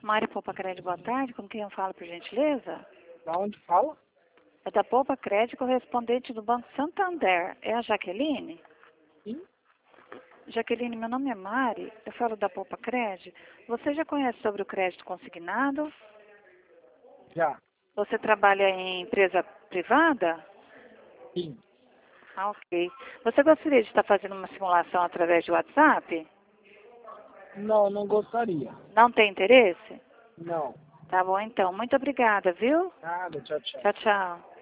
Mário Poupa Crédito, boa tarde. Com quem eu falo, por gentileza? Da onde fala? É da Poupa Crédito, correspondente do Banco Santander. É a Jaqueline? Sim. Jaqueline, meu nome é Mari. Eu falo da Poupa Crédito. Você já conhece sobre o crédito consignado? Já. Você trabalha em empresa privada? Sim. Ah, ok. Você gostaria de estar fazendo uma simulação através de WhatsApp? Não, não gostaria. Não tem interesse? Não. Tá bom, então. Muito obrigada, viu? Nada, tchau, tchau. Tchau, tchau.